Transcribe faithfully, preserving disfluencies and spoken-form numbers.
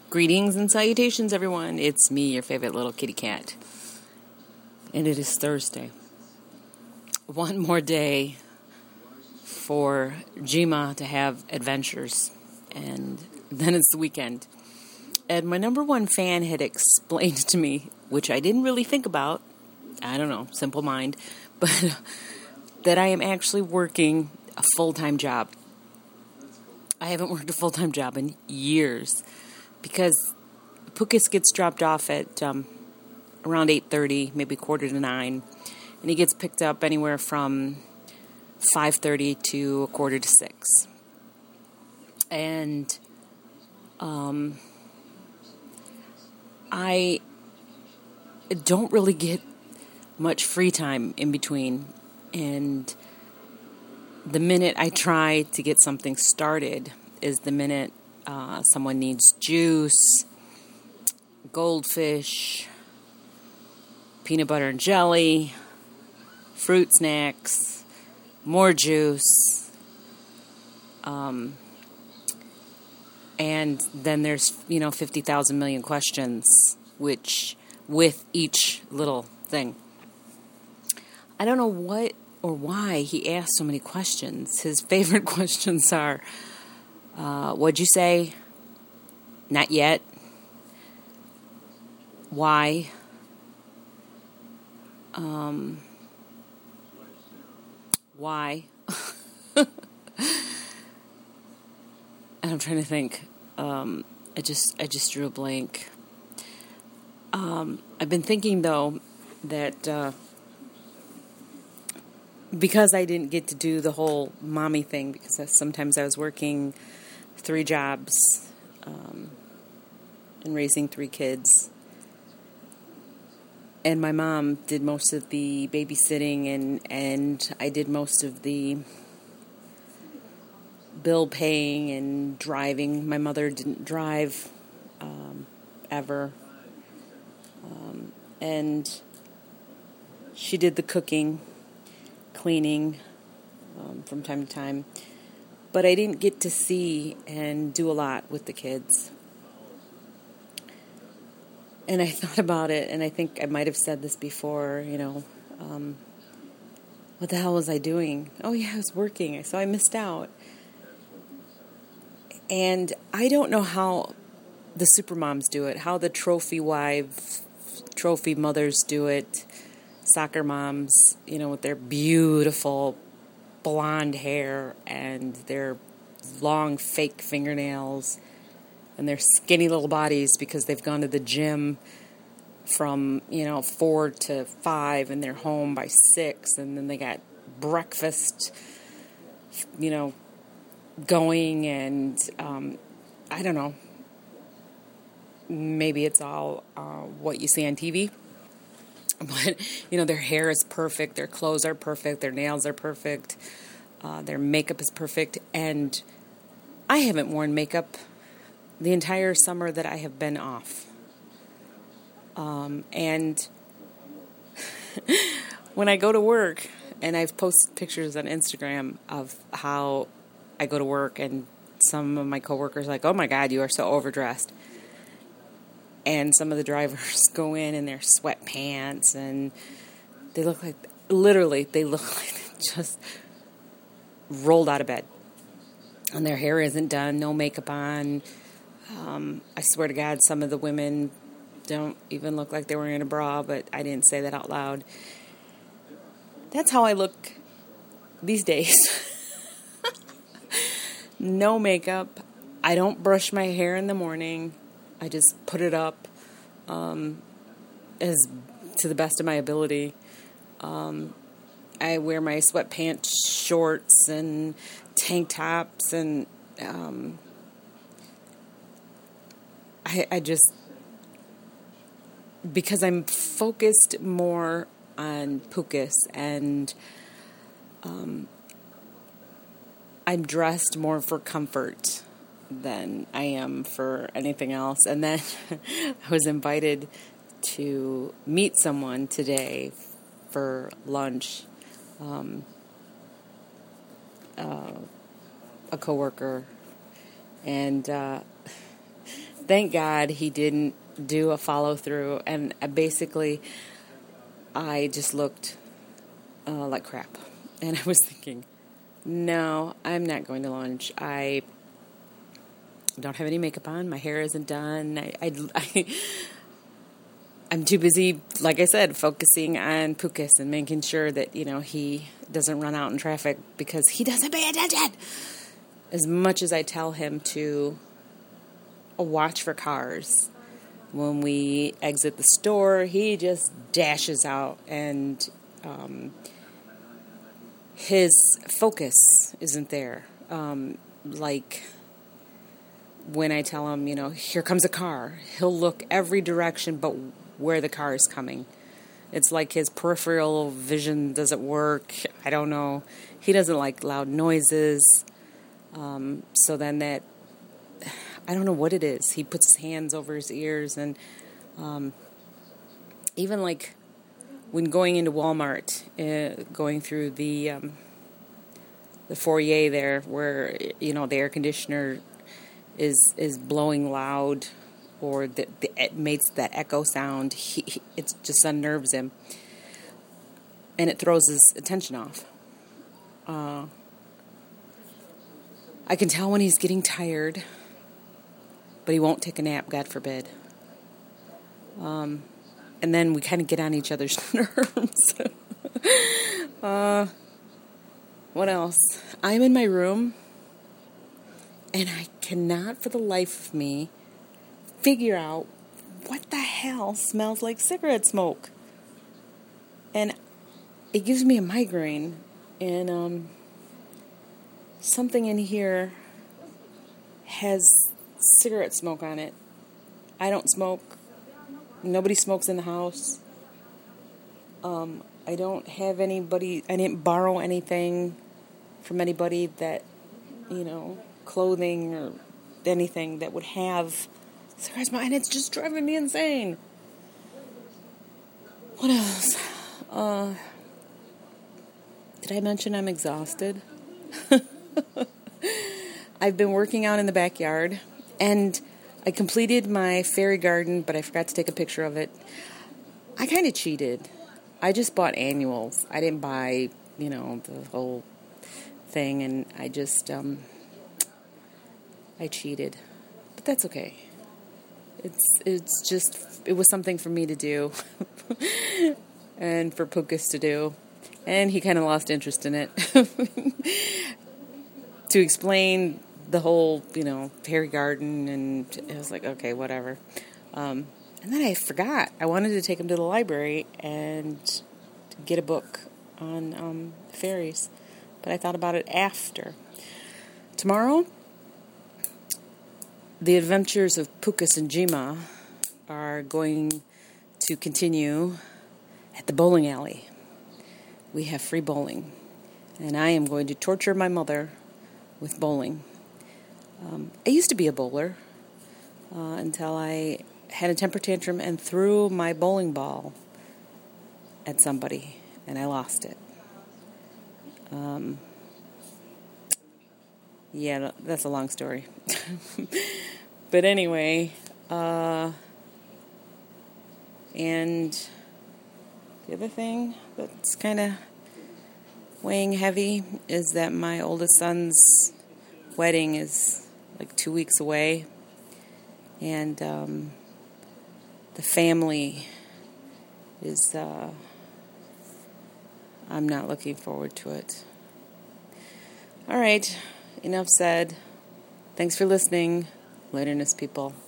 Greetings and salutations, everyone. It's me, your favorite little kitty cat. And it is Thursday. One more day for Jima to have adventures. And then it's the weekend. And my number one fan had explained to me, which I didn't really think about, I don't know, simple mind, but that I am actually working a full-time job. I haven't worked a full-time job in years. Because Pukas gets dropped off at um, around eight thirty, maybe quarter to nine. And he gets picked up anywhere from five thirty to a quarter to six. And um, I don't really get much free time in between. And the minute I try to get something started is the minute Uh, someone needs juice, goldfish, peanut butter and jelly, fruit snacks, more juice, um, and then there's, you know, fifty thousand million questions, which, with each little thing. I don't know what or why he asks so many questions. His favorite questions are, Uh, what'd you say? Not yet. Why? Um, why? And I'm trying to think. Um, I just, I just drew a blank. Um, I've been thinking though that uh, because I didn't get to do the whole mommy thing, because sometimes I was working three jobs, um, and raising three kids. And my mom did most of the babysitting, and, and I did most of the bill paying and driving. My mother didn't drive, um, ever. Um, and she did the cooking, cleaning, um, from time to time. But I didn't get to see and do a lot with the kids. And I thought about it, and I think I might have said this before, you know, um, what the hell was I doing? Oh, yeah, I was working, so I missed out. And I don't know how the super moms do it, how the trophy wives, trophy mothers do it, soccer moms, you know, with their beautiful blonde hair and their long fake fingernails and their skinny little bodies because they've gone to the gym from, you know, four to five and they're home by six, and then they got breakfast, you know, going, and um, I don't know, maybe it's all uh, what you see on T V. But, you know, their hair is perfect, their clothes are perfect, their nails are perfect, uh, their makeup is perfect, and I haven't worn makeup the entire summer that I have been off. Um, and when I go to work, and I've posted pictures on Instagram of how I go to work, and some of my coworkers are like, oh my God, you are so overdressed. And some of the drivers go in in their sweatpants, and they look like, literally, they look like they just rolled out of bed. And their hair isn't done, no makeup on. Um, I swear to God, some of the women don't even look like they're wearing a bra, but I didn't say that out loud. That's how I look these days. No makeup. I don't brush my hair in the morning. I just put it up um, as to the best of my ability. Um, I wear my sweatpants, shorts, and tank tops, and um, I, I just, because I'm focused more on Pukas, and um, I'm dressed more for comfort than I am for anything else. And then I was invited to meet someone today for lunch. Um, uh, a coworker, and uh, thank God he didn't do a follow through, and I basically, I just looked uh, like crap, and I was thinking, no, I'm not going to lunch. I don't have any makeup on. My hair isn't done. I, I, I I'm too busy, like I said, focusing on Pukas and making sure that, you know, he doesn't run out in traffic because he doesn't pay attention. As much as I tell him to watch for cars, when we exit the store, he just dashes out, and um, his focus isn't there. Um, like when I tell him, you know, here comes a car, he'll look every direction but where the car is coming. It's like his peripheral vision doesn't work. I don't know. He doesn't like loud noises. Um, so then that, I don't know what it is. He puts his hands over his ears, and um, even like when going into Walmart, uh, going through the um, the foyer there, where, you know, the air conditioner is is blowing loud, or the, the, it makes that echo sound, he, he, it just unnerves him. And it throws his attention off. Uh, I can tell when he's getting tired, but he won't take a nap, God forbid. Um, and then we kind of get on each other's nerves. uh, what else? I'm in my room, and I cannot for the life of me figure out what the hell smells like cigarette smoke. And it gives me a migraine, and um, something in here has cigarette smoke on it. I don't smoke. Nobody smokes in the house. Um, I don't have anybody, I didn't borrow anything from anybody that, you know, clothing or anything that would have cigarette smoke, and it's just driving me insane. What else? Uh, did I mention I'm exhausted? I've been working out in the backyard, and I completed my fairy garden, but I forgot to take a picture of it. I kind of cheated. I just bought annuals. I didn't buy, you know, the whole thing, and I just, um, I cheated. But that's okay. It's it's just, it was something for me to do and for Pukas to do. And he kind of lost interest in it. To explain the whole, you know, fairy garden, and it was like, okay, whatever. Um, and then I forgot. I wanted to take him to the library and get a book on um, fairies. But I thought about it after. Tomorrow, the adventures of Pukas and Jima are going to continue at the bowling alley. We have free bowling, and I am going to torture my mother with bowling. Um, I used to be a bowler uh, until I had a temper tantrum and threw my bowling ball at somebody, and I lost it. Um, yeah, that's a long story. But anyway, uh, and the other thing that's kind of weighing heavy is that my oldest son's wedding is like two weeks away, and um, the family is, uh, I'm not looking forward to it. All right, enough said. Thanks for listening, Wilderness people.